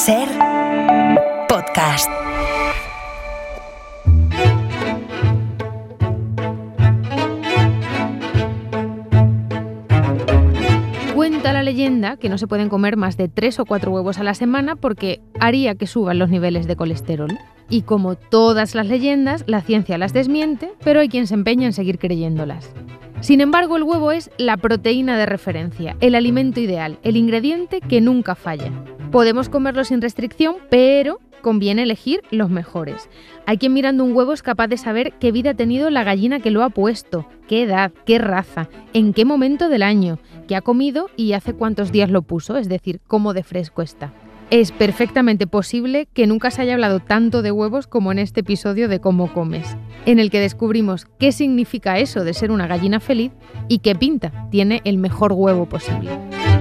SER Podcast. Cuenta la leyenda que no se pueden comer más de 3 o 4 huevos a la semana porque haría que suban los niveles de colesterol. Y como todas las leyendas, la ciencia las desmiente, pero hay quien se empeña en seguir creyéndolas. Sin embargo, el huevo es la proteína de referencia, el alimento ideal, el ingrediente que nunca falla. Podemos comerlo sin restricción, pero conviene elegir los mejores. Hay quien mirando un huevo es capaz de saber qué vida ha tenido la gallina que lo ha puesto, qué edad, qué raza, en qué momento del año, qué ha comido y hace cuántos días lo puso, es decir, cómo de fresco está. Es perfectamente posible que nunca se haya hablado tanto de huevos como en este episodio de Cómo comes, en el que descubrimos qué significa eso de ser una gallina feliz y qué pinta tiene el mejor huevo posible.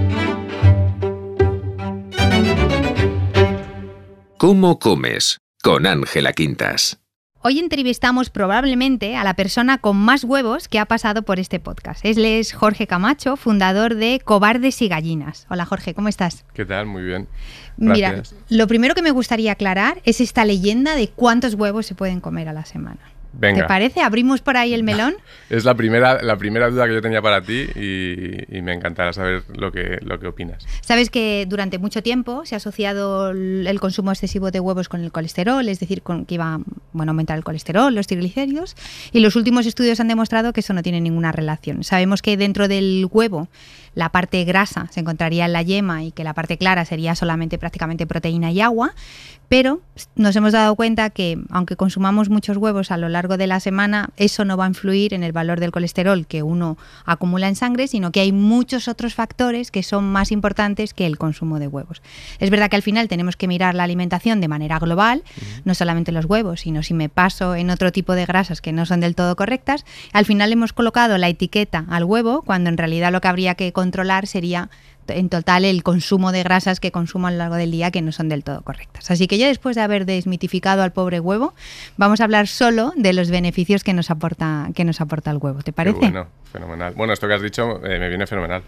¿Cómo comes? Con Ángela Quintas. Hoy entrevistamos probablemente a la persona con más huevos que ha pasado por este podcast. Él es Jorge Camacho, fundador de Cobardes y Gallinas. Hola Jorge, ¿cómo estás? ¿Qué tal? Muy bien. Gracias. Mira, lo primero que me gustaría aclarar es esta leyenda de cuántos huevos se pueden comer a la semana. Venga. ¿Te parece? ¿Abrimos por ahí el melón? Es la primera duda que yo tenía para ti y me encantará saber lo que opinas. Sabes que durante mucho tiempo se ha asociado el consumo excesivo de huevos con el colesterol, es decir, con que iba a aumentar el colesterol, los triglicéridos, y los últimos estudios han demostrado que eso no tiene ninguna relación. Sabemos que dentro del huevo la parte grasa se encontraría en la yema y que la parte clara sería solamente prácticamente proteína y agua, pero nos hemos dado cuenta que aunque consumamos muchos huevos a lo largo de la semana, eso no va a influir en el valor del colesterol que uno acumula en sangre, sino que hay muchos otros factores que son más importantes que el consumo de huevos. Es verdad que al final tenemos que mirar la alimentación de manera global, no solamente los huevos, sino si me paso en otro tipo de grasas que no son del todo correctas. Al final hemos colocado la etiqueta al huevo, cuando en realidad lo que habría que controlar sería en total el consumo de grasas que consumo a lo largo del día que no son del todo correctas. Así que ya después de haber desmitificado al pobre huevo, vamos a hablar solo de los beneficios que nos aporta el huevo. ¿Te parece? Qué bueno, fenomenal. Bueno, esto que has dicho me viene fenomenal.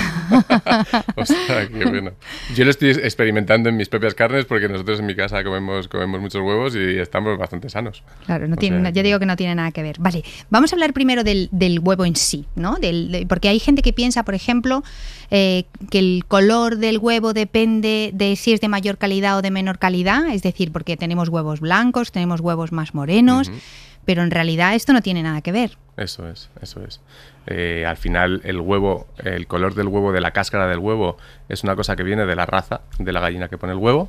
O sea, qué bueno. Yo lo estoy experimentando en mis propias carnes porque nosotros en mi casa comemos muchos huevos y estamos bastante sanos. Claro, yo digo que no tiene nada que ver. Vale, vamos a hablar primero del huevo en sí, ¿no? Porque hay gente que piensa, por ejemplo, que el color del huevo depende de si es de mayor calidad o de menor calidad, es decir, porque tenemos huevos blancos, tenemos huevos más morenos, pero en realidad esto no tiene nada que ver. Eso es. Al final el color del huevo, de la cáscara del huevo, es una cosa que viene de la raza de la gallina que pone el huevo,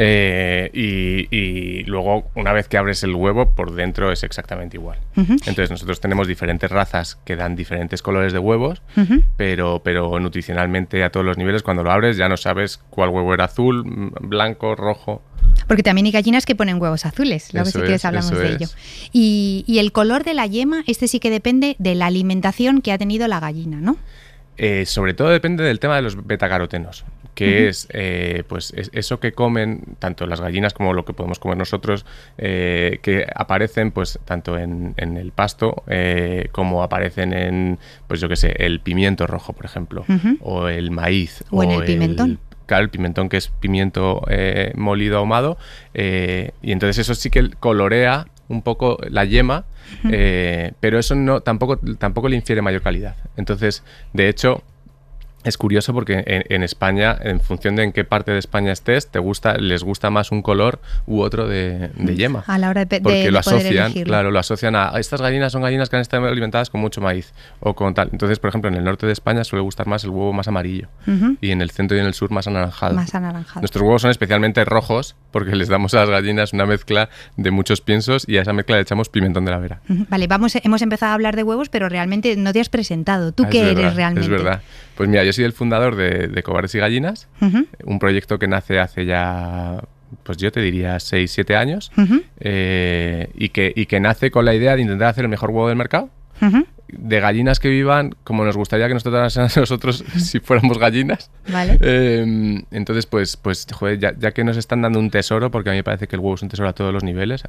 y luego una vez que abres el huevo por dentro es exactamente igual. Entonces nosotros tenemos diferentes razas que dan diferentes colores de huevos, pero nutricionalmente a todos los niveles cuando lo abres ya no sabes cuál huevo era azul, blanco, rojo. Porque también hay gallinas que ponen huevos azules, luego si quieres hablamos de ello. Y el color de la yema, este sí que depende de la alimentación que ha tenido la gallina, ¿no? Sobre todo depende del tema de los betacarotenos, que es eso que comen tanto las gallinas como lo que podemos comer nosotros, que aparecen pues tanto en el pasto como aparecen en, pues yo qué sé, el pimiento rojo, por ejemplo, o el maíz. O en el pimentón. Claro, el pimentón, que es pimiento molido ahumado, y entonces eso sí que colorea un poco la yema, pero eso tampoco le infiere mayor calidad. Entonces, de hecho, es curioso porque en España, en función de en qué parte de España estés, les gusta más un color u otro de yema. A la hora de porque lo asocian, elegirlo. claro, lo asocian a estas gallinas son gallinas que han estado alimentadas con mucho maíz o con tal. Entonces, por ejemplo, en el norte de España suele gustar más el huevo más amarillo y en el centro y en el sur más anaranjado. Nuestros huevos son especialmente rojos porque les damos a las gallinas una mezcla de muchos piensos y a esa mezcla le echamos pimentón de la Vera. Vale, hemos empezado a hablar de huevos, pero realmente no te has presentado. ¿Tú qué eres realmente? Es verdad. Pues mira, yo soy el fundador de Cobardes y Gallinas, un proyecto que nace hace ya, pues yo te diría 6-7 años, y que nace con la idea de intentar hacer el mejor huevo del mercado, de gallinas que vivan como nos gustaría que nos trataran a nosotros si fuéramos gallinas. Vale. Entonces, pues joder, ya que nos están dando un tesoro, porque a mí me parece que el huevo es un tesoro a todos los niveles,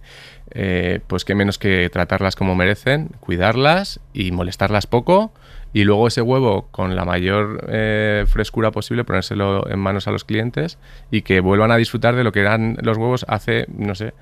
pues qué menos que tratarlas como merecen, cuidarlas y molestarlas poco, y luego ese huevo con la mayor frescura posible ponérselo en manos a los clientes y que vuelvan a disfrutar de lo que eran los huevos hace, no sé,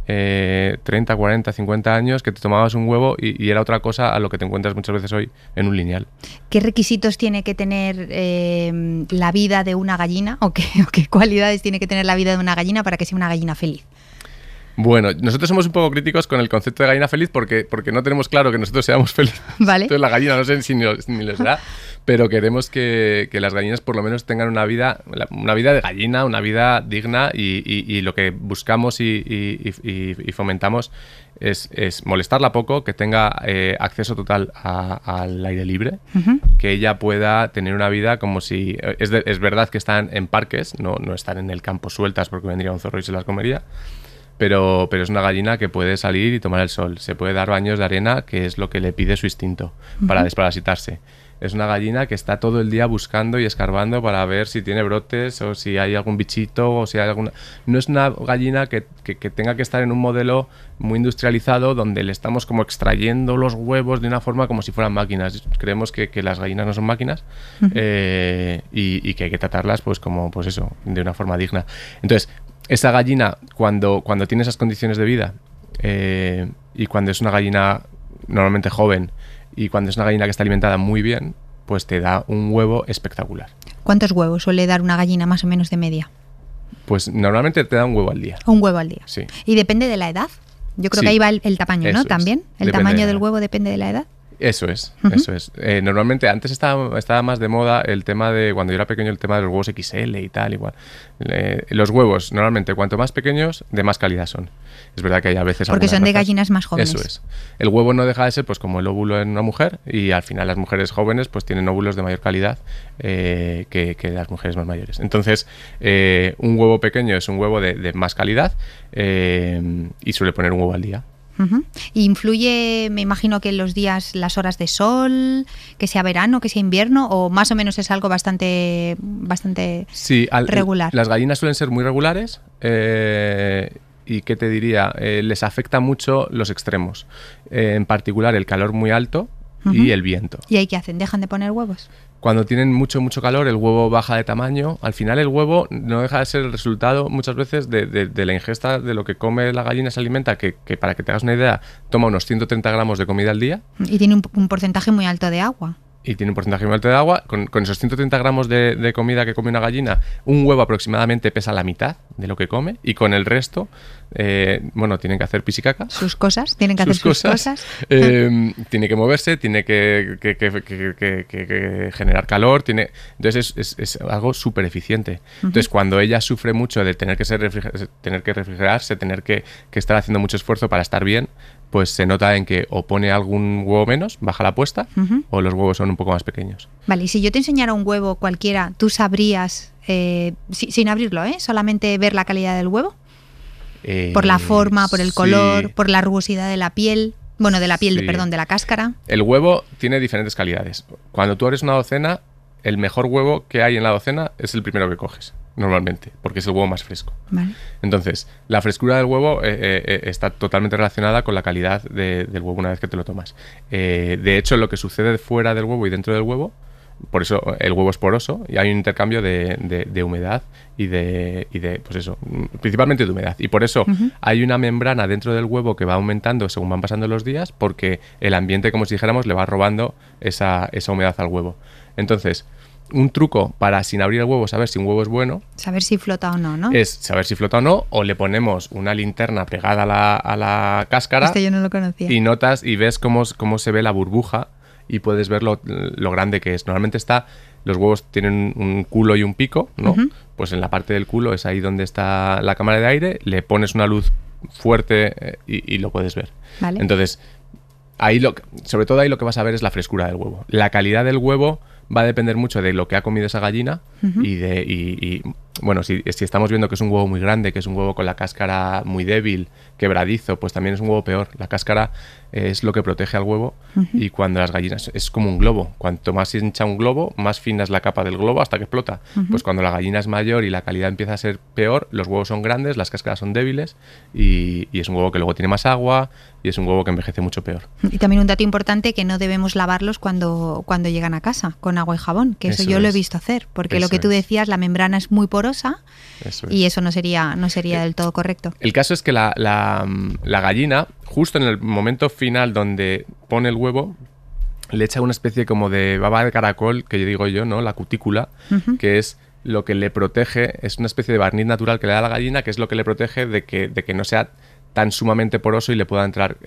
30, 40, 50 años, que te tomabas un huevo y era otra cosa a lo que te encuentras muchas veces hoy en un lineal. ¿Qué requisitos tiene que tener la vida de una gallina o qué cualidades tiene que tener la vida de una gallina para que sea una gallina feliz? Bueno, nosotros somos un poco críticos con el concepto de gallina feliz porque no tenemos claro que nosotros seamos felices. Vale. Entonces la gallina no sé ni lo será, pero queremos que las gallinas por lo menos tengan una vida de gallina, una vida digna y lo que buscamos y fomentamos es molestarla poco, que tenga acceso total al aire libre, que ella pueda tener una vida como si... Es verdad que están en parques, no están en el campo sueltas porque vendría un zorro y se las comería. Pero es una gallina que puede salir y tomar el sol. Se puede dar baños de arena, que es lo que le pide su instinto para desparasitarse. Es una gallina que está todo el día buscando y escarbando para ver si tiene brotes o si hay algún bichito o si hay alguna... No es una gallina que tenga que estar en un modelo muy industrializado donde le estamos como extrayendo los huevos de una forma como si fueran máquinas. Creemos que las gallinas no son máquinas y que hay que tratarlas pues como pues eso, de una forma digna. Entonces, esa gallina, cuando tiene esas condiciones de vida y cuando es una gallina normalmente joven y cuando es una gallina que está alimentada muy bien, pues te da un huevo espectacular. ¿Cuántos huevos suele dar una gallina más o menos de media? Pues normalmente te da un huevo al día. Un huevo al día. Sí. ¿Y depende de la edad? Yo creo Sí. que ahí va el tamaño, ¿no? Eso También. es. ¿El Depende tamaño de la del edad. huevo depende de la edad? Eso es. Normalmente antes estaba más de moda el tema de, cuando yo era pequeño, el tema de los huevos XL y tal, igual. Los huevos, normalmente, cuanto más pequeños, de más calidad son. Es verdad que hay a veces... Porque son de razas- gallinas más jóvenes. Eso es. El huevo no deja de ser pues como el óvulo en una mujer y al final las mujeres jóvenes pues tienen óvulos de mayor calidad que las mujeres más mayores. Entonces, un huevo pequeño es un huevo de más calidad y suele poner un huevo al día. ¿Y influye, me imagino que en los días, las horas de sol, que sea verano, que sea invierno, o más o menos es algo bastante Sí, regular? Las gallinas suelen ser muy regulares y, ¿qué te diría? Les afecta mucho los extremos. En particular, el calor muy alto y el viento. ¿Y ahí qué hacen? ¿Dejan de poner huevos? Cuando tienen mucho calor, el huevo baja de tamaño. Al final, el huevo no deja de ser el resultado muchas veces de la ingesta de lo que come la gallina, se alimenta, que para que te hagas una idea, toma unos 130 gramos de comida al día. Y tiene un porcentaje muy alto de agua. Y tiene un porcentaje muy alto de agua. Con esos 130 gramos de comida que come una gallina, un huevo aproximadamente pesa la mitad de lo que come. Y con el resto, tienen que hacer pis y caca. Sus cosas, tienen que hacer sus cosas. Tiene que moverse, tiene que generar calor. Entonces es algo súper eficiente. Entonces, cuando ella sufre mucho de tener que refrigerarse, tener que estar haciendo mucho esfuerzo para estar bien, pues se nota en que o pone algún huevo menos, baja la puesta, o los huevos son un poco más pequeños. Vale, y si yo te enseñara un huevo cualquiera, ¿tú sabrías, sin abrirlo, solamente ver la calidad del huevo? Por la forma, por el color, sí. por la rugosidad de la piel. Bueno, de la piel, Sí. perdón, de la cáscara. El huevo tiene diferentes calidades. Cuando tú abres una docena, el mejor huevo que hay en la docena es el primero que coges, normalmente, porque es el huevo más fresco. Vale. Entonces, la frescura del huevo está totalmente relacionada con la calidad del huevo una vez que te lo tomas. De hecho, lo que sucede fuera del huevo y dentro del huevo, por eso el huevo es poroso y hay un intercambio de humedad y de pues eso, principalmente de humedad. Y por eso hay una membrana dentro del huevo que va aumentando según van pasando los días, porque el ambiente, como si dijéramos, le va robando esa humedad al huevo. Entonces, un truco para, sin abrir el huevo, saber si un huevo es bueno, Saber si flota o no, ¿no? es saber si flota o no, o le ponemos una linterna pegada a la cáscara Este yo no lo conocía. y notas y ves cómo se ve la burbuja y puedes ver lo grande que es. Normalmente los huevos tienen un culo y un pico, ¿no? Pues en la parte del culo es ahí donde está la cámara de aire, le pones una luz fuerte y lo puedes ver. Vale. Entonces, sobre todo ahí lo que vas a ver es la frescura del huevo. La calidad del huevo va a depender mucho de lo que ha comido esa gallina y bueno, si estamos viendo que es un huevo muy grande, que es un huevo con la cáscara muy débil, quebradizo, pues también es un huevo peor. La cáscara es lo que protege al huevo y cuando las gallinas es como un globo. Cuanto más se hincha un globo, más fina es la capa del globo hasta que explota. Pues cuando la gallina es mayor y la calidad empieza a ser peor, los huevos son grandes, las cáscaras son débiles y es un huevo que luego tiene más agua y es un huevo que envejece mucho peor. Y también un dato importante, que no debemos lavarlos cuando llegan a casa con agua y jabón, que eso yo lo he visto hacer, porque lo que tú decías, la membrana es muy porosa y eso no sería del todo correcto. El caso es que la gallina, justo en el momento final donde pone el huevo, le echa una especie como de baba de caracol, que yo digo yo, ¿no? La cutícula, que es lo que le protege, es una especie de barniz natural que le da a la gallina, que es lo que le protege de que no sea tan sumamente poroso y le pueda entrar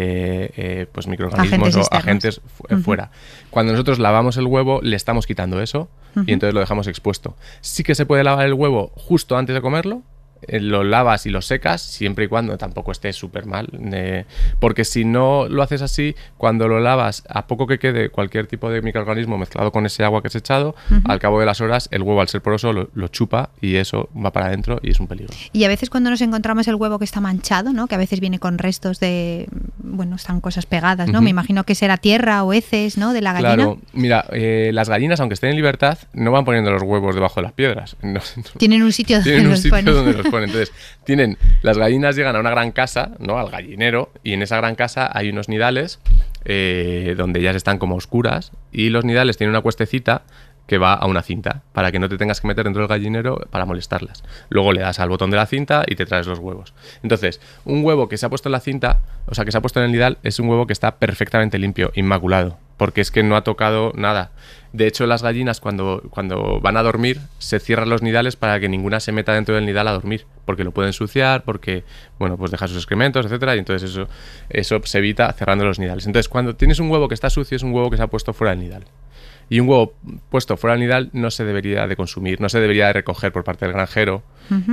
pues microorganismos o agentes fuera. Cuando nosotros lavamos el huevo, le estamos quitando eso y entonces lo dejamos expuesto. Sí que se puede lavar el huevo justo antes de comerlo, lo lavas y lo secas, siempre y cuando tampoco esté súper mal, porque si no lo haces así, cuando lo lavas, a poco que quede cualquier tipo de microorganismo mezclado con ese agua que has echado, al cabo de las horas el huevo, al ser poroso, lo chupa y eso va para adentro y es un peligro. Y a veces cuando nos encontramos el huevo que está manchado, ¿no? Que a veces viene con restos de, bueno, están cosas pegadas, ¿no? Me imagino que será tierra o heces, ¿no? De la gallina. Claro, mira, las gallinas, aunque estén en libertad, no van poniendo los huevos debajo de las piedras. No. Tienen un sitio donde los ponen. Entonces, las gallinas llegan a una gran casa, ¿no? Al gallinero, y en esa gran casa hay unos nidales donde ellas están como oscuras y los nidales tienen una cuestecita que va a una cinta para que no te tengas que meter dentro del gallinero para molestarlas. Luego le das al botón de la cinta y te traes los huevos. Entonces, un huevo que se ha puesto en la cinta, o sea, que se ha puesto en el nidal, es un huevo que está perfectamente limpio, inmaculado, porque es que no ha tocado nada. De hecho, las gallinas cuando van a dormir se cierran los nidales para que ninguna se meta dentro del nidal a dormir, porque lo puede ensuciar, porque, bueno, pues deja sus excrementos, etcétera, y entonces eso se evita cerrando los nidales. Entonces, cuando tienes un huevo que está sucio, es un huevo que se ha puesto fuera del nidal. Y un huevo puesto fuera del nidal no se debería de consumir, no se debería de recoger por parte del granjero.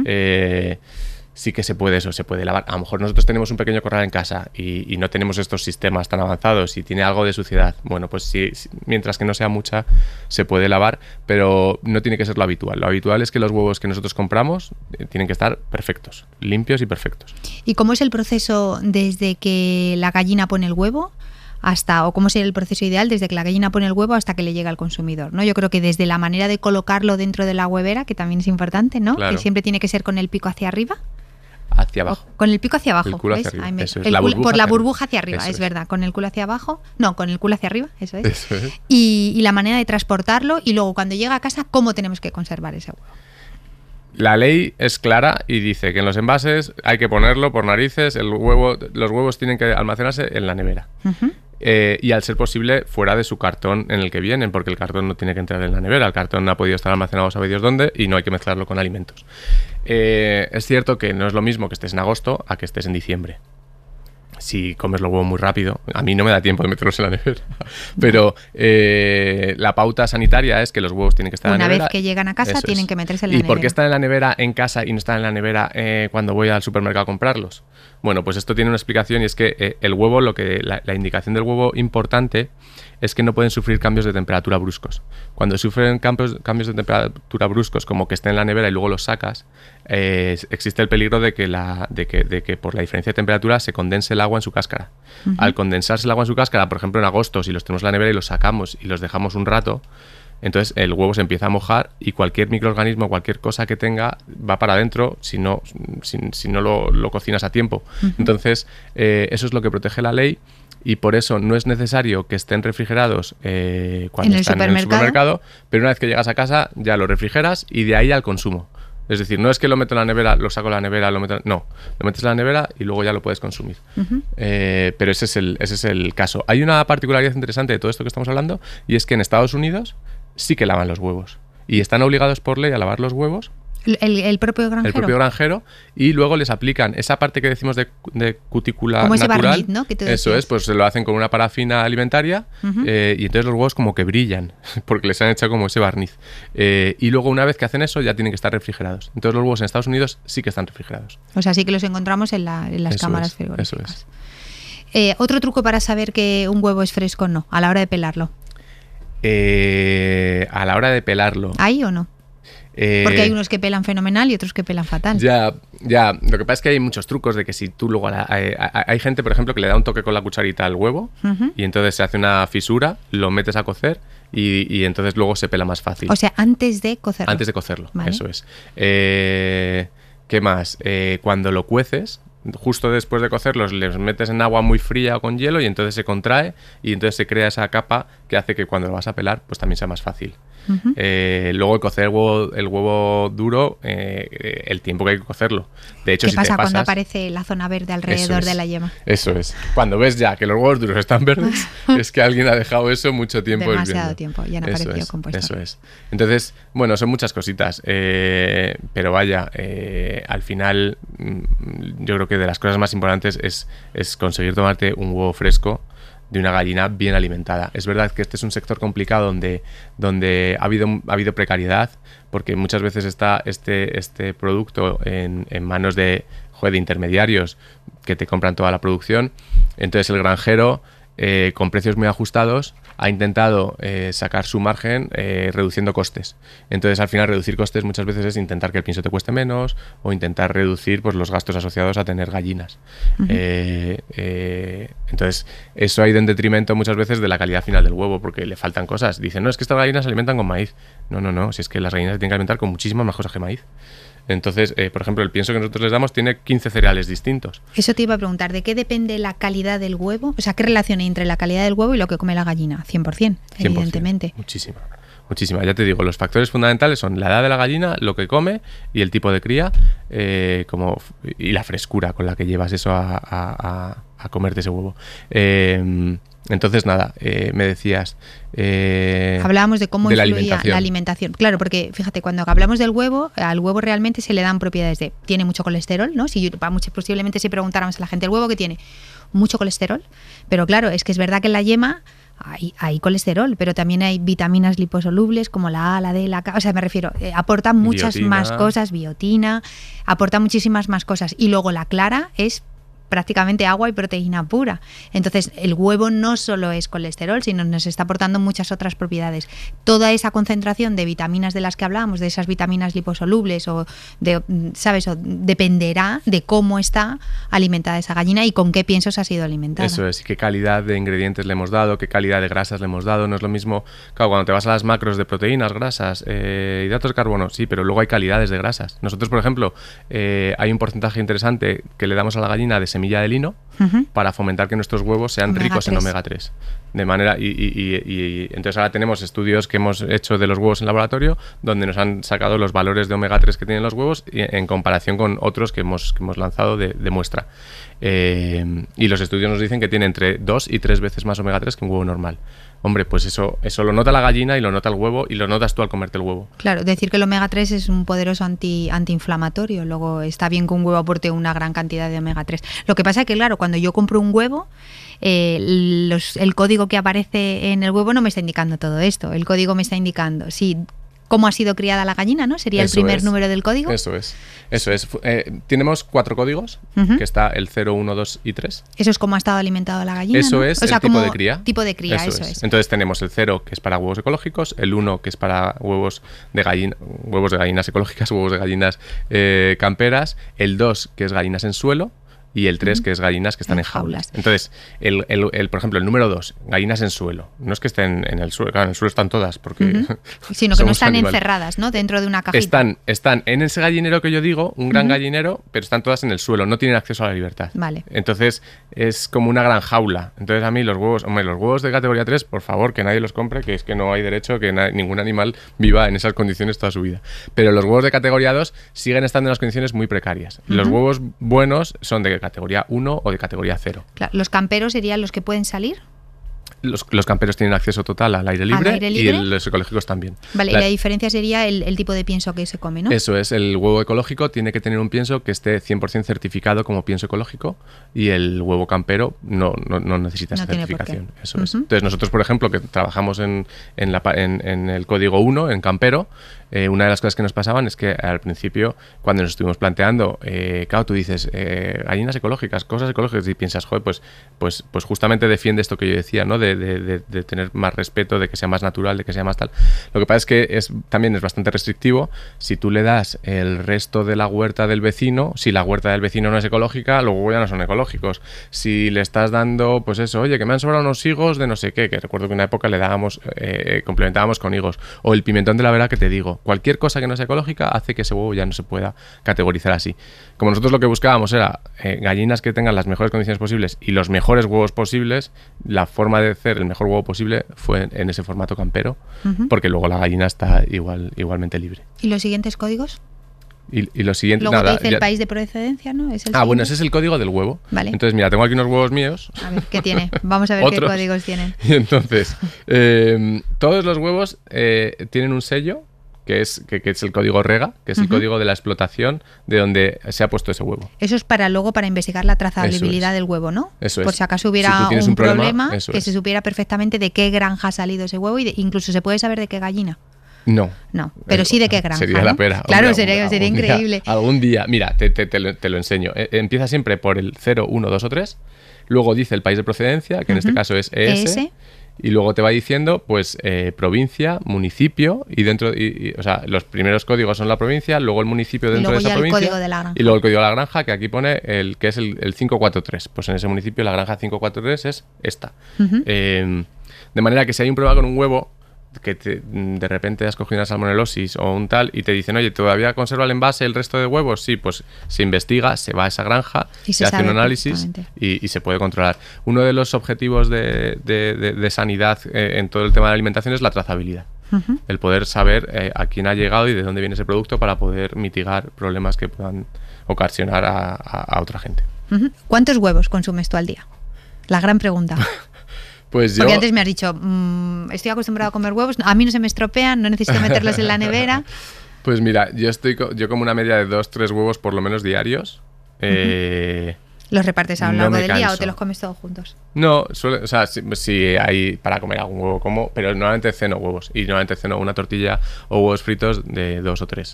Sí que se puede lavar. A lo mejor nosotros tenemos un pequeño corral en casa y no tenemos estos sistemas tan avanzados y tiene algo de suciedad. Bueno, pues sí, mientras que no sea mucha, se puede lavar, pero no tiene que ser lo habitual. Lo habitual es que los huevos que nosotros compramos tienen que estar perfectos, limpios y perfectos. ¿Y cómo es el proceso desde que la gallina pone el huevo o cómo sería el proceso ideal desde que la gallina pone el huevo hasta que le llega al consumidor, ¿no? Yo creo que desde la manera de colocarlo dentro de la huevera, que también es importante, ¿no? Claro. Que siempre tiene que ser con el pico hacia arriba. Hacia abajo. Con el pico hacia abajo. El culo hacia arriba. Por la burbuja hacia arriba, es verdad. Con el culo hacia abajo. No, con el culo hacia arriba, eso es. Y la manera de transportarlo y luego cuando llega a casa, ¿cómo tenemos que conservar ese huevo? La ley es clara y dice que en los envases hay que ponerlo por narices, los huevos tienen que almacenarse en la nevera. Y al ser posible fuera de su cartón en el que vienen, porque el cartón no tiene que entrar en la nevera, el cartón no ha podido estar almacenado sabe Dios dónde y no hay que mezclarlo con alimentos. Es cierto que no es lo mismo que estés en agosto a que estés en diciembre. Si comes los huevos muy rápido, a mí no me da tiempo de meterlos en la nevera, pero la pauta sanitaria es que los huevos tienen que estar en la nevera. Una vez que llegan a casa tienen que meterse en la nevera. ¿Y por qué están en la nevera en casa y no están en la nevera cuando voy al supermercado a comprarlos? Bueno, pues esto tiene una explicación y es que el huevo, la indicación del huevo importante es que no pueden sufrir cambios de temperatura bruscos. Cuando sufren cambios de temperatura bruscos, como que estén en la nevera y luego los sacas, existe el peligro de que por la diferencia de temperatura se condense el agua en su cáscara. Al condensarse el agua en su cáscara, por ejemplo en agosto, si los tenemos en la nevera y los sacamos y los dejamos un rato, entonces el huevo se empieza a mojar y cualquier microorganismo, cualquier cosa que tenga, va para adentro si no lo cocinas a tiempo. Entonces, eso es lo que protege la ley y por eso no es necesario que estén refrigerados cuando están en el supermercado, pero una vez que llegas a casa ya lo refrigeras y de ahí al consumo. Es decir, no es que lo meto en la nevera, lo saco de la nevera, no, lo metes en la nevera y luego ya lo puedes consumir. Pero ese es el caso. Hay una particularidad interesante de todo esto que estamos hablando y es que en Estados Unidos sí que lavan los huevos y están obligados por ley a lavar los huevos. ¿El propio granjero? El propio granjero, y luego les aplican esa parte que decimos de cutícula como natural. Ese barniz, ¿no? Que eso es, pues se lo hacen con una parafina alimentaria y entonces los huevos como que brillan porque les han echado como ese barniz. Y luego una vez que hacen eso ya tienen que estar refrigerados. Entonces los huevos en Estados Unidos sí que están refrigerados. O sea, sí que los encontramos en las cámaras frigoríficas. Eso es. Otro truco para saber que un huevo es fresco o no, a la hora de pelarlo. A la hora de pelarlo. ¿Hay o no? Porque hay unos que pelan fenomenal y otros que pelan fatal. Ya. Lo que pasa es que hay muchos trucos de que si tú luego... hay gente, por ejemplo, que le da un toque con la cucharita al huevo y entonces se hace una fisura, lo metes a cocer y entonces luego se pela más fácil. O sea, antes de cocerlo. Antes de cocerlo, vale. Eso es. ¿Qué más? Cuando lo cueces, justo después de cocerlos, les metes en agua muy fría o con hielo y entonces se contrae y entonces se crea esa capa que hace que cuando lo vas a pelar, pues también sea más fácil. Luego el cocer el huevo duro, el tiempo que hay que cocerlo. De hecho, ¿Qué si pasa te pasas, cuando aparece la zona verde alrededor de la yema? Eso es. Cuando ves ya que los huevos duros están verdes, es que alguien ha dejado eso mucho tiempo. Demasiado tiempo, ya han aparecido compuestos. Eso es. Entonces, bueno, son muchas cositas. Pero vaya, al final, yo creo que de las cosas más importantes es conseguir tomarte un huevo fresco de una gallina bien alimentada. Es verdad que este es un sector complicado donde ha habido precariedad, porque muchas veces está este producto en manos de intermediarios que te compran toda la producción. Entonces el granjero, con precios muy ajustados, ha intentado sacar su margen reduciendo costes. Entonces, al final, reducir costes muchas veces es intentar que el pienso te cueste menos o intentar reducir pues, los gastos asociados a tener gallinas. Entonces, eso ha ido en detrimento muchas veces de la calidad final del huevo, porque le faltan cosas. Dicen, no, es que estas gallinas se alimentan con maíz. No, si es que las gallinas se tienen que alimentar con muchísimas más cosas que maíz. Entonces, por ejemplo, el pienso que nosotros les damos tiene 15 cereales distintos. Eso te iba a preguntar, ¿de qué depende la calidad del huevo? O sea, ¿qué relación hay entre la calidad del huevo y lo que come la gallina? 100%, evidentemente. Muchísima. Ya te digo, los factores fundamentales son la edad de la gallina, lo que come y el tipo de cría, y la frescura con la que llevas eso a comerte ese huevo. Entonces, nada, me decías... Hablábamos de cómo influía la alimentación. Claro, porque fíjate, cuando hablamos del huevo, al huevo realmente se le dan propiedades de... Tiene mucho colesterol, ¿no? Posiblemente si preguntáramos a la gente, ¿el huevo qué tiene? Mucho colesterol. Pero claro, es que es verdad que en la yema hay colesterol, pero también hay vitaminas liposolubles como la A, la D, la K. O sea, me refiero, aporta muchas más cosas, biotina, aporta muchísimas más cosas. Y luego la clara es prácticamente agua y proteína pura. Entonces, el huevo no solo es colesterol, sino nos está aportando muchas otras propiedades. Toda esa concentración de vitaminas de las que hablábamos, de esas vitaminas liposolubles, dependerá de cómo está alimentada esa gallina y con qué piensos ha sido alimentada. Eso es, y qué calidad de ingredientes le hemos dado, qué calidad de grasas le hemos dado. No es lo mismo, claro, cuando te vas a las macros de proteínas, grasas, hidratos de carbono, sí, pero luego hay calidades de grasas. Nosotros, por ejemplo, hay un porcentaje interesante que le damos a la gallina de semilla de lino para fomentar que nuestros huevos sean ricos en omega 3. De manera y entonces ahora tenemos estudios que hemos hecho de los huevos en laboratorio donde nos han sacado los valores de omega 3 que tienen los huevos en comparación con otros que hemos lanzado de muestra. Y los estudios nos dicen que tiene entre 2 y 3 veces más omega 3 que un huevo normal. Hombre, pues eso lo nota la gallina y lo nota el huevo y lo notas tú al comerte el huevo. Claro, decir que el omega 3 es un poderoso antiinflamatorio. Luego está bien que un huevo aporte una gran cantidad de omega 3. Lo que pasa es que, claro, cuando yo compro un huevo, el código que aparece en el huevo no me está indicando todo esto. El código me está indicando cómo ha sido criada la gallina, ¿no? Sería el primer número del código. Eso es. Tenemos 4 códigos, que está el 0, 1, 2 y 3. Eso es cómo ha estado alimentada la gallina, Eso, ¿no? Es, o sea, el tipo de cría. Tipo de cría, eso es. Entonces tenemos el 0, que es para huevos ecológicos, el 1, que es para huevos de gallinas ecológicas, huevos de gallinas camperas, el 2, que es gallinas en suelo, y el 3, que es gallinas que están en jaulas. Entonces, por ejemplo, el número 2, gallinas en suelo. No es que estén en el suelo, claro, en el suelo están todas, porque sino que no están encerradas, ¿no? Dentro de una cajita. Están en ese gallinero que yo digo, un gran gallinero, pero están todas en el suelo, no tienen acceso a la libertad. Vale. Entonces, es como una gran jaula. Entonces, a mí los huevos de categoría 3, por favor, que nadie los compre, que es que no hay derecho que ningún animal viva en esas condiciones toda su vida. Pero los huevos de categoría 2 siguen estando en unas condiciones muy precarias. Los huevos buenos son de categoría 1 o de categoría 0. Claro, ¿los camperos serían los que pueden salir? Los camperos tienen acceso total al aire libre, y los ecológicos también. Vale, y la diferencia sería el tipo de pienso que se come, ¿no? Eso es, el huevo ecológico tiene que tener un pienso que esté 100% certificado como pienso ecológico y el huevo campero no necesita esa certificación. Eso es. Entonces nosotros, por ejemplo, que trabajamos en el código 1, en campero, una de las cosas que nos pasaban es que al principio, cuando nos estuvimos planteando, claro, tú dices, gallinas ecológicas, cosas ecológicas, y piensas, joder, pues justamente defiende esto que yo decía, ¿no? De tener más respeto, de que sea más natural, de que sea más tal. Lo que pasa es que también es bastante restrictivo. Si tú le das el resto de la huerta del vecino, si la huerta del vecino no es ecológica, luego ya no son ecológicos. Si le estás dando, pues eso, oye, que me han sobrado unos higos de no sé qué, que recuerdo que en una época le dábamos, complementábamos con higos, o el pimentón de la vera que te digo, cualquier cosa que no sea ecológica hace que ese huevo ya no se pueda categorizar así. Como nosotros lo que buscábamos era gallinas que tengan las mejores condiciones posibles y los mejores huevos posibles, la forma de hacer el mejor huevo posible fue en ese formato campero, porque luego la gallina está igualmente libre. ¿Y los siguientes códigos? Y lo siguiente, luego nada, te dice el país de procedencia, ¿no? ¿Es el bueno, ese es el código del huevo. Vale. Entonces, mira, tengo aquí unos huevos míos. A ver, ¿qué tiene? Vamos a ver qué códigos tienen. Y entonces, todos los huevos tienen un sello que es el código REGA, que es el código de la explotación de donde se ha puesto ese huevo. Eso es para luego para investigar la trazabilidad del huevo, ¿no? Eso es. Por si acaso hubiera si un problema que es. se supiera perfectamente de qué granja ha salido ese huevo y incluso se puede saber de qué gallina. No, pero sí de qué granja. Sería, ¿no?, la pera. Claro, hombre, sería increíble. Algún día, mira, te lo enseño. Empieza siempre por el 0, 1, 2 o 3. Luego dice el país de procedencia, que en este caso es ES. Y luego te va diciendo, pues, provincia, municipio, y dentro, o sea, los primeros códigos son la provincia, luego el municipio dentro de esa provincia. El código de la granja. Y luego el código de la granja, que aquí pone que es el 543. Pues en ese municipio la granja 543 es esta. De manera que si hay un problema con un huevo, que de repente has cogido una salmonelosis o un tal y te dicen, oye, ¿todavía conserva el envase el resto de huevos? Sí, pues se investiga, se va a esa granja, se hace un análisis y se puede controlar. Uno de los objetivos de sanidad en todo el tema de la alimentación es la trazabilidad. El poder saber a quién ha llegado y de dónde viene ese producto para poder mitigar problemas que puedan ocasionar a otra gente. ¿Cuántos huevos consumes tú al día? La gran pregunta. Pues porque antes me has dicho, estoy acostumbrado a comer huevos, a mí no se me estropean, no necesito meterlos en la nevera. Pues mira, yo como una media de 2-3 huevos por lo menos diarios. ¿Los repartes a lo largo del día o te los comes todos juntos? No, o sea, si hay para comer algún huevo como, pero normalmente ceno huevos. Y normalmente ceno una tortilla o huevos fritos de 2 o 3.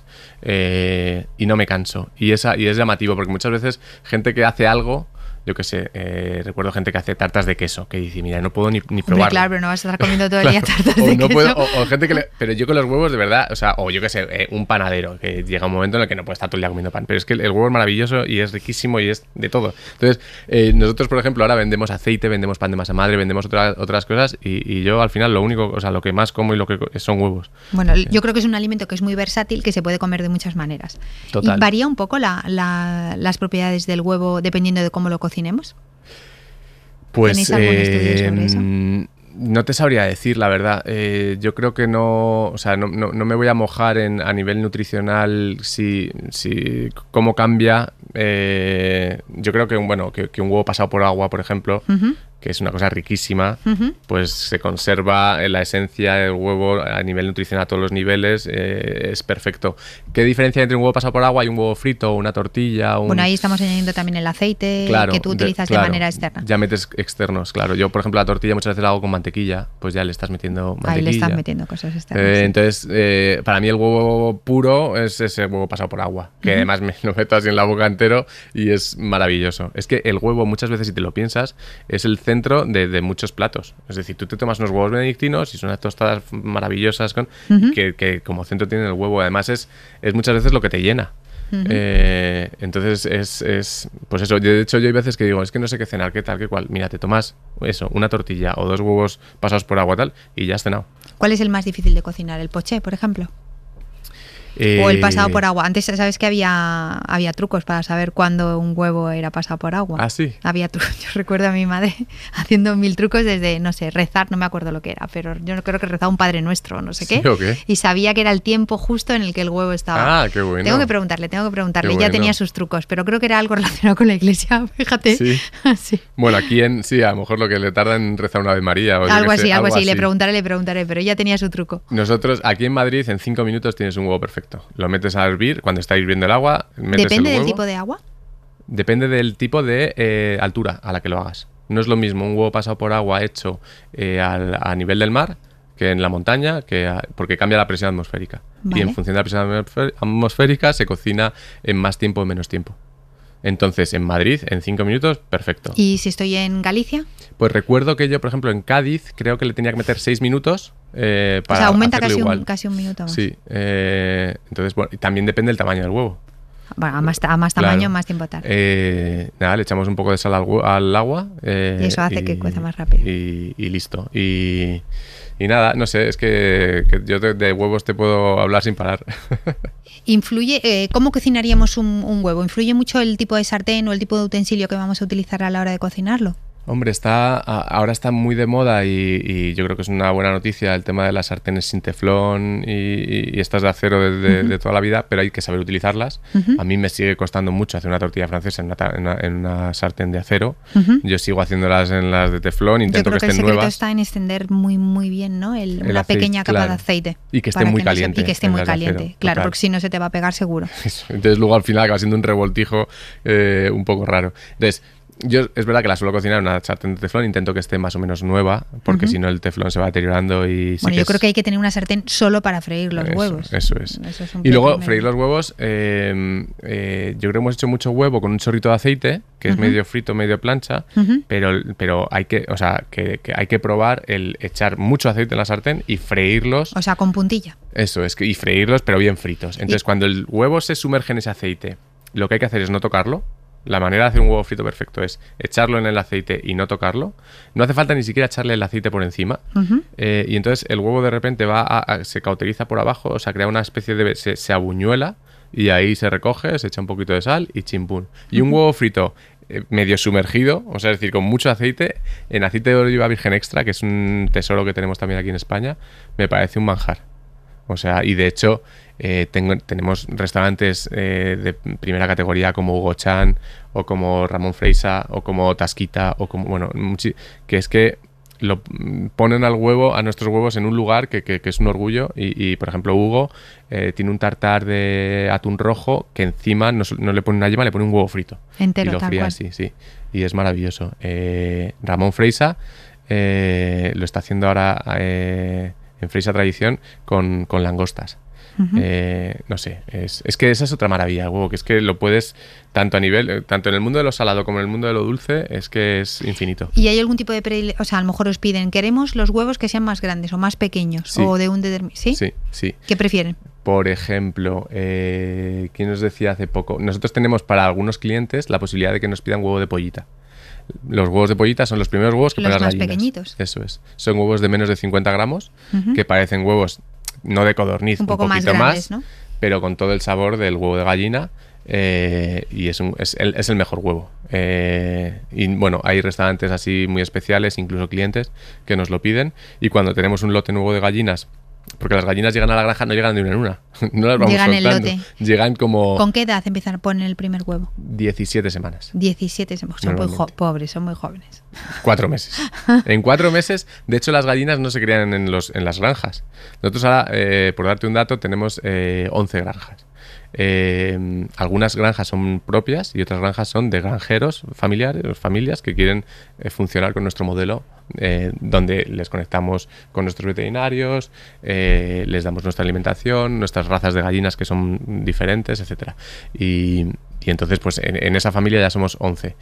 Y no me canso. Y es llamativo, porque muchas veces gente que hace algo, yo qué sé, recuerdo gente que hace tartas de queso, que dice, mira, no puedo ni probarlo. Claro, pero no vas a estar comiendo todo el día tartas de queso. O gente que pero yo con los huevos, de verdad, o sea, o yo qué sé, un panadero, que llega un momento en el que no puede estar todo el día comiendo pan. Pero es que el huevo es maravilloso y es riquísimo y es de todo. Entonces, nosotros, por ejemplo, ahora vendemos aceite, vendemos pan de masa madre, vendemos otras cosas y yo al final lo que más como y lo que son huevos. Bueno, yo creo que es un alimento que es muy versátil, que se puede comer de muchas maneras. Total. ¿Y varía un poco las propiedades del huevo dependiendo de cómo lo cocinemos? Pues, ¿tenéis algún estudio sobre eso? No te sabría decir, la verdad. Yo creo que no me voy a mojar a nivel nutricional si cómo cambia. Yo creo que un huevo pasado por agua, por ejemplo, que es una cosa riquísima, pues se conserva la esencia del huevo a nivel nutricional a todos los niveles, es perfecto. ¿Qué diferencia entre un huevo pasado por agua y un huevo frito, una tortilla? Bueno, ahí estamos añadiendo también el aceite que tú utilizas de manera externa. Ya metes externos, claro. Yo, por ejemplo, la tortilla muchas veces la hago con mantequilla, pues ya le estás metiendo mantequilla. Ahí le estás metiendo cosas externas. Entonces, para mí el huevo puro es ese huevo pasado por agua, que además me lo meto así en la boca entero y es maravilloso. Es que el huevo muchas veces, si te lo piensas, es el centro de muchos platos. Es decir, tú te tomas unos huevos benedictinos y son unas tostadas maravillosas que como centro tienen el huevo. Además es muchas veces lo que te llena. Entonces es pues eso. De hecho, yo hay veces que digo, es que no sé qué cenar, qué tal, qué cual. Mira, te tomas eso, una tortilla o 2 huevos pasados por agua tal y ya has cenado. ¿Cuál es el más difícil de cocinar? ¿El poché, por ejemplo? O el pasado por agua. Antes, ¿sabes que había trucos para saber cuándo un huevo era pasado por agua? Ah, sí. Había trucos. Yo recuerdo a mi madre haciendo 1000 trucos desde, no sé, rezar, no me acuerdo lo que era, pero yo creo que rezaba un Padre Nuestro, no sé qué. ¿Sí, o qué? Y sabía que era el tiempo justo en el que el huevo estaba. Ah, qué bueno. Tengo que preguntarle. Qué Ya bueno. tenía sus trucos, pero creo que era algo relacionado con la iglesia, fíjate. Sí. Sí. Bueno, aquí a lo mejor lo que le tarda en rezar una Ave María. O algo así. Le preguntaré, pero ya tenía su truco. Nosotros, aquí en Madrid, en 5 minutos tienes un huevo perfecto. Lo metes a hervir, cuando está hirviendo el agua, metes el huevo. ¿Depende del tipo de agua? Depende del tipo de altura a la que lo hagas. No es lo mismo un huevo pasado por agua hecho a nivel del mar que en la montaña, porque cambia la presión atmosférica. Vale. Y en función de la presión atmosférica se cocina en más tiempo o en menos tiempo. Entonces, en Madrid, en 5 minutos, perfecto. ¿Y si estoy en Galicia? Pues recuerdo que yo, por ejemplo, en Cádiz, creo que le tenía que meter 6 minutos para o sea, aumenta hacerlo casi un minuto más. Sí. Entonces, bueno, y también depende del tamaño del huevo. Bueno, a más tamaño, Claro. más tiempo tarda. Nada, le echamos un poco de sal al agua. Y eso hace que cueza más rápido. Y listo. Y nada, no sé, es que yo de huevos te puedo hablar sin parar. ¿Influye cómo cocinaríamos un huevo? ¿Influye mucho el tipo de sartén o el tipo de utensilio que vamos a utilizar a la hora de cocinarlo? Hombre, ahora está muy de moda y yo creo que es una buena noticia el tema de las sartenes sin teflón y estas de acero de toda la vida, pero hay que saber utilizarlas. A mí me sigue costando mucho hacer una tortilla francesa en una sartén de acero. Yo sigo haciéndolas en las de teflón, intento que estén nuevas. Yo creo que el secreto está en extender muy bien, ¿no? Una pequeña capa de aceite. Y que esté muy caliente. Y que esté muy caliente, acero, claro, total. porque si no se te va a pegar seguro. Entonces luego al final acaba siendo un revoltijo un poco raro. Entonces, yo es verdad que la suelo cocinar en una sartén de teflón, intento que esté más o menos nueva, porque si no el teflón se va deteriorando y... Bueno, yo creo que hay que tener una sartén solo para freír los huevos. Eso es. Eso Y luego freír los huevos, yo creo que hemos hecho mucho huevo con un chorrito de aceite, que es medio frito, medio plancha, pero hay que, o sea, que hay que probar el echar mucho aceite en la sartén y freírlos. O sea, con puntilla. Eso, y freírlos, pero bien fritos. Entonces, cuando el huevo se sumerge en ese aceite, lo que hay que hacer es no tocarlo. La manera de hacer un huevo frito perfecto es echarlo en el aceite y no tocarlo. No hace falta ni siquiera echarle el aceite por encima. Y entonces el huevo de repente se cauteriza por abajo, o sea, crea una especie de... se abuñuela y ahí se recoge, se echa un poquito de sal y chimpún. Y un huevo frito medio sumergido, o sea, es decir, con mucho aceite, en aceite de oliva virgen extra, que es un tesoro que tenemos también aquí en España, me parece un manjar. O sea, y de hecho tenemos restaurantes de primera categoría como Hugo Chan o como Ramón Freisa o como Tasquita o como, bueno, que es que lo ponen a nuestros huevos en un lugar que es un orgullo y por ejemplo Hugo tiene un tartar de atún rojo que encima no le pone una yema, le pone un huevo frito entero, y lo fría así, sí, y es maravilloso. Ramón Freisa lo está haciendo ahora en Freisa Tradición con langostas. No sé, es que esa es otra maravilla el huevo, que es que lo puedes tanto en el mundo de lo salado como en el mundo de lo dulce, es que es infinito. ¿Y hay algún tipo de o sea, a lo mejor os piden, queremos los huevos que sean más grandes o más pequeños? Sí. O de un determinado... ¿Sí? Sí. ¿Qué prefieren? Por ejemplo, ¿quién nos decía hace poco? Nosotros tenemos para algunos clientes la posibilidad de que nos pidan huevo de pollita. Los huevos de pollita son los primeros huevos que ponen las gallinas. Los más pequeñitos. Eso es. Son huevos de menos de 50 gramos, que parecen huevos no de codorniz, un poquito más grandes, ¿no? Pero con todo el sabor del huevo de gallina y es el mejor huevo. Y bueno, hay restaurantes así muy especiales, incluso clientes, que nos lo piden y cuando tenemos un lote nuevo de gallinas, porque las gallinas llegan a la granja, no llegan de una en una, no las vamos llegan soltando. El lote. Llegan como... ¿Con qué edad empiezan a poner el primer huevo? 17 semanas. 17 semanas. Son muy pobres, son muy jóvenes. 4 meses. En 4 meses, de hecho, las gallinas no se crían en las granjas. Nosotros ahora, por darte un dato, tenemos 11 granjas. Algunas granjas son propias y otras granjas son de granjeros familias que quieren funcionar con nuestro modelo, donde les conectamos con nuestros veterinarios, les damos nuestra alimentación, nuestras razas de gallinas que son diferentes, etcétera. Y entonces, pues en esa familia ya somos 11.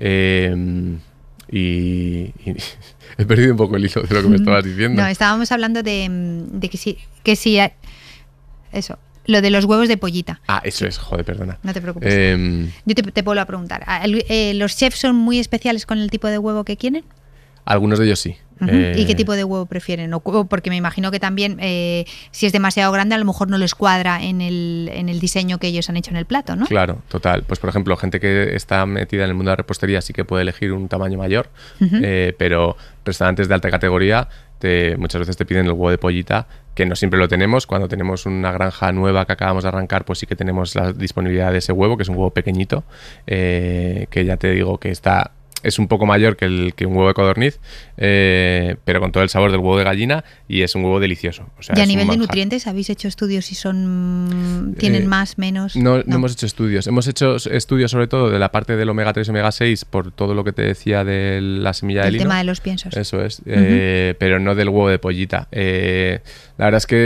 Y he perdido un poco el hilo de lo que me estabas diciendo. No, estábamos hablando de que sí, eso. Lo de los huevos de pollita. Eso es, joder, perdona. No te preocupes. Yo te vuelvo a preguntar. ¿Los chefs son muy especiales con el tipo de huevo que quieren? Algunos de ellos sí. ¿Y qué tipo de huevo prefieren? Porque me imagino que también, si es demasiado grande, a lo mejor no les cuadra en el diseño que ellos han hecho en el plato, ¿no? Claro, total. Pues, por ejemplo, gente que está metida en el mundo de la repostería sí que puede elegir un tamaño mayor, pero restaurantes de alta categoría muchas veces te piden el huevo de pollita, que no siempre lo tenemos. Cuando tenemos una granja nueva que acabamos de arrancar, pues sí que tenemos la disponibilidad de ese huevo, que es un huevo pequeñito, que ya te digo que está es un poco mayor que un huevo de codorniz, pero con todo el sabor del huevo de gallina, y es un huevo delicioso. O sea, ¿Y a es un nivel de manjar. nutrientes habéis hecho estudios si tienen más, menos? No hemos hecho estudios. Hemos hecho estudios sobre todo de la parte del omega 3 y omega 6 por todo lo que te decía de la semilla de El lino. tema de los piensos. Eso es, pero no del huevo de pollita. La verdad es que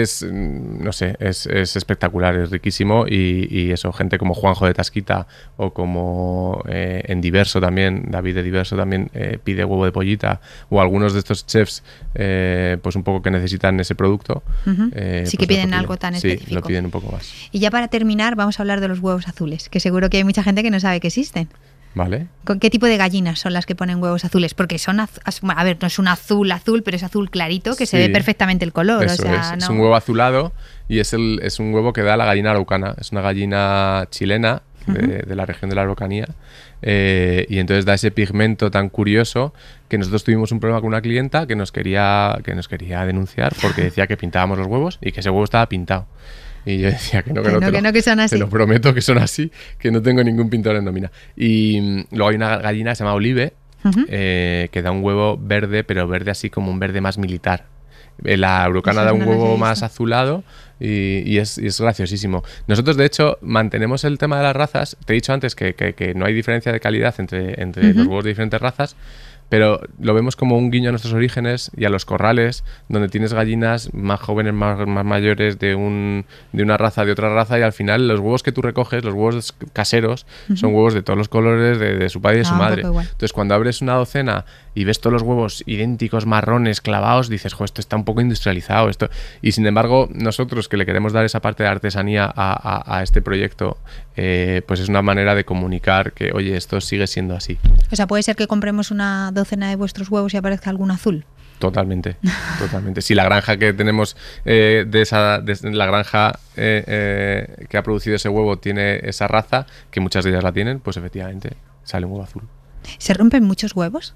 es espectacular, es riquísimo, y eso, gente como Juanjo de Tasquita o como en Diverso también, David de Diverso también pide huevo de pollita, o algunos de estos chefs pues un poco que necesitan ese producto. Sí, pues que piden lo algo tan Sí, específico. lo piden un poco más. Y ya para terminar, vamos a hablar de los huevos azules, que seguro que hay mucha gente que no sabe que existen. ¿Vale? ¿Con qué tipo de gallinas son las que ponen huevos azules? Porque son, a ver, no es un azul, pero es azul clarito, que se Sí. ve perfectamente el color. Eso o sea, es un huevo azulado, y es un huevo que da la gallina araucana. Es una gallina chilena de la región de la Araucanía, y entonces da ese pigmento tan curioso que nosotros tuvimos un problema con una clienta que nos quería denunciar porque decía que pintábamos los huevos y que ese huevo estaba pintado. Y yo decía que no que son así. Te lo prometo que son así, que no tengo ningún pintor en nómina. Y luego hay una gallina que se llama Olive, que da un huevo verde, pero verde así como un verde más militar. La araucana da un huevo más azulado, y es graciosísimo. Nosotros, de hecho, mantenemos el tema de las razas. Te he dicho antes que no hay diferencia de calidad entre los huevos de diferentes razas, pero lo vemos como un guiño a nuestros orígenes y a los corrales, donde tienes gallinas más jóvenes, más mayores, de una raza, de otra raza, y al final los huevos que tú recoges, los huevos caseros, son huevos de todos los colores de su padre y de su madre. Entonces, cuando abres una docena y ves todos los huevos idénticos, marrones, clavados, dices, jo, esto está un poco industrializado. Y sin embargo, nosotros que le queremos dar esa parte de artesanía a este proyecto, pues es una manera de comunicar que, oye, esto sigue siendo así. O sea, puede ser que compremos una docena de vuestros huevos y aparezca algún azul. Totalmente, totalmente. Si la granja que tenemos, la granja que ha producido ese huevo tiene esa raza, que muchas de ellas la tienen, pues efectivamente sale un huevo azul. ¿Se rompen muchos huevos?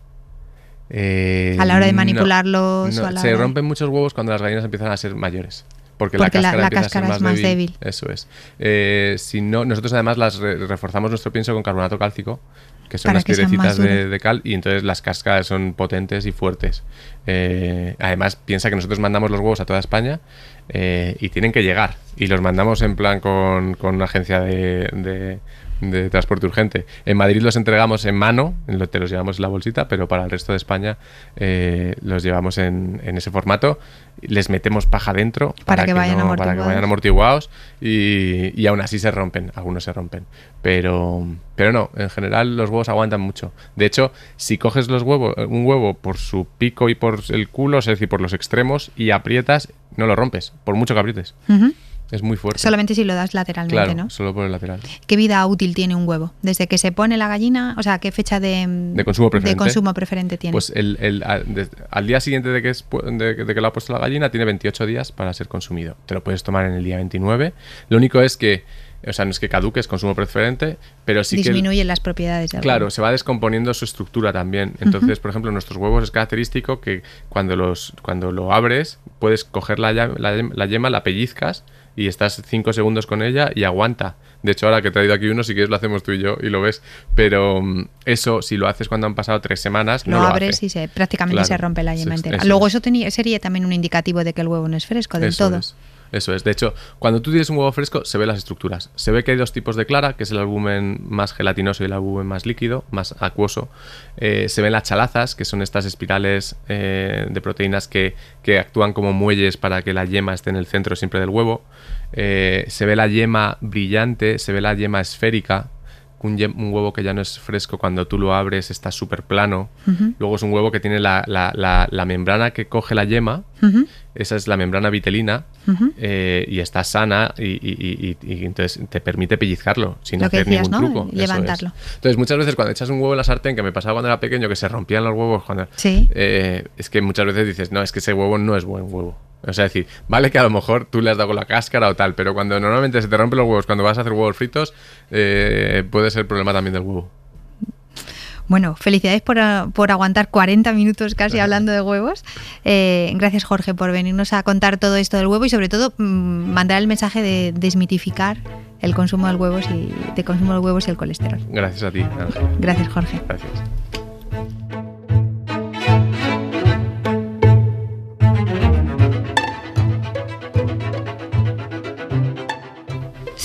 A la hora de manipularlos. Se rompen muchos huevos cuando las gallinas empiezan a ser mayores. Porque la cáscara es más débil. Eso es. Si no, nosotros además reforzamos nuestro pienso con carbonato cálcico, que son las piedrecitas de cal, y entonces las cáscaras son potentes y fuertes. Además, piensa que nosotros mandamos los huevos a toda España, y tienen que llegar. Y los mandamos en plan con una agencia de transporte urgente. En Madrid los entregamos en mano, te los llevamos en la bolsita, pero para el resto de España los llevamos en ese formato. Les metemos paja dentro para que vayan amortiguados, y aún así se rompen, algunos se rompen. Pero no, en general los huevos aguantan mucho. De hecho, si coges un huevo por su pico y por el culo, es decir, por los extremos, y aprietas, no lo rompes, por mucho que aprietes. Es muy fuerte. Solamente si lo das lateralmente, claro, ¿no? Solo por el lateral. ¿Qué vida útil tiene un huevo? Desde que se pone la gallina, o sea, ¿qué fecha de consumo preferente tiene? Pues al día siguiente de que lo ha puesto la gallina, tiene 28 días para ser consumido. Te lo puedes tomar en el día 29. Lo único es que, o sea, no es que caduque, es consumo preferente, pero sí disminuyen las propiedades del claro, huevo. Se va descomponiendo su estructura también. Entonces, por ejemplo, en nuestros huevos es característico que cuando lo abres, puedes coger la yema, la pellizcas, y estás 5 segundos con ella y aguanta. De hecho, ahora que he traído aquí uno, si quieres lo hacemos tú y yo y lo ves. Pero eso, si lo haces cuando han pasado 3 semanas, no lo abres hace. y prácticamente se rompe la yema entera. Luego eso sería también un indicativo de que el huevo no es fresco del todo. Eso es. De hecho, cuando tú tienes un huevo fresco, se ven las estructuras. Se ve que hay 2 tipos de clara, que es el albumen más gelatinoso y el albumen más líquido, más acuoso. Se ven las chalazas, que son estas espirales de proteínas que actúan como muelles para que la yema esté en el centro siempre del huevo. Se ve la yema brillante, se ve la yema esférica. Un huevo que ya no es fresco, cuando tú lo abres está súper plano. Luego es un huevo que tiene la membrana que coge la yema. Esa es la membrana vitelina, y está sana, y entonces te permite pellizcarlo sin hacer ningún truco. Levantarlo. Entonces muchas veces cuando echas un huevo en la sartén, que me pasaba cuando era pequeño, que se rompían los huevos, es que muchas veces dices, no, es que ese huevo no es buen huevo. O sea, decir, vale que a lo mejor tú le has dado con la cáscara o tal, pero cuando normalmente se te rompen los huevos cuando vas a hacer huevos fritos, puede ser problema también del huevo. Bueno, felicidades por aguantar 40 minutos casi hablando de huevos. Gracias, Jorge, por venirnos a contar todo esto del huevo y sobre todo mandar el mensaje de desmitificar el consumo de huevos y el colesterol. Gracias a ti, Ángel. Gracias, Jorge. Gracias.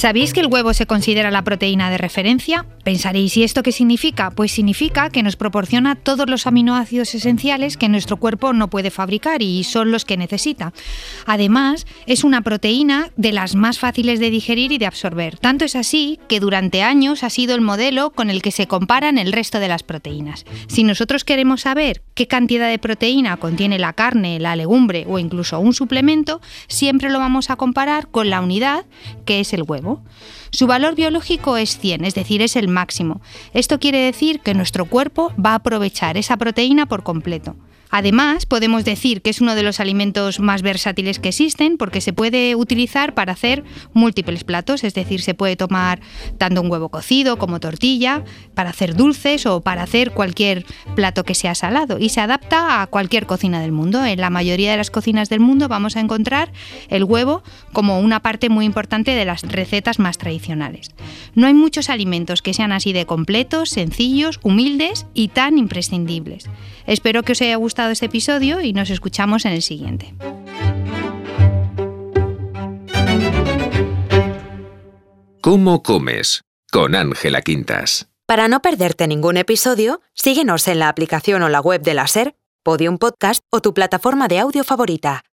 ¿Sabéis que el huevo se considera la proteína de referencia? Pensaréis, ¿y esto qué significa? Pues significa que nos proporciona todos los aminoácidos esenciales que nuestro cuerpo no puede fabricar y son los que necesita. Además, es una proteína de las más fáciles de digerir y de absorber. Tanto es así que durante años ha sido el modelo con el que se comparan el resto de las proteínas. Si nosotros queremos saber qué cantidad de proteína contiene la carne, la legumbre o incluso un suplemento, siempre lo vamos a comparar con la unidad que es el huevo. Su valor biológico es 100, es decir, es el máximo. Esto quiere decir que nuestro cuerpo va a aprovechar esa proteína por completo. Además, podemos decir que es uno de los alimentos más versátiles que existen porque se puede utilizar para hacer múltiples platos, es decir, se puede tomar tanto un huevo cocido como tortilla, para hacer dulces o para hacer cualquier plato que sea salado y se adapta a cualquier cocina del mundo. En la mayoría de las cocinas del mundo vamos a encontrar el huevo como una parte muy importante de las recetas más tradicionales. No hay muchos alimentos que sean así de completos, sencillos, humildes y tan imprescindibles. Espero que os haya gustado este episodio y nos escuchamos en el siguiente. ¿Cómo comes? Con Ángela Quintas. Para no perderte ningún episodio, síguenos en la aplicación o la web de la SER, Podium Podcast o tu plataforma de audio favorita.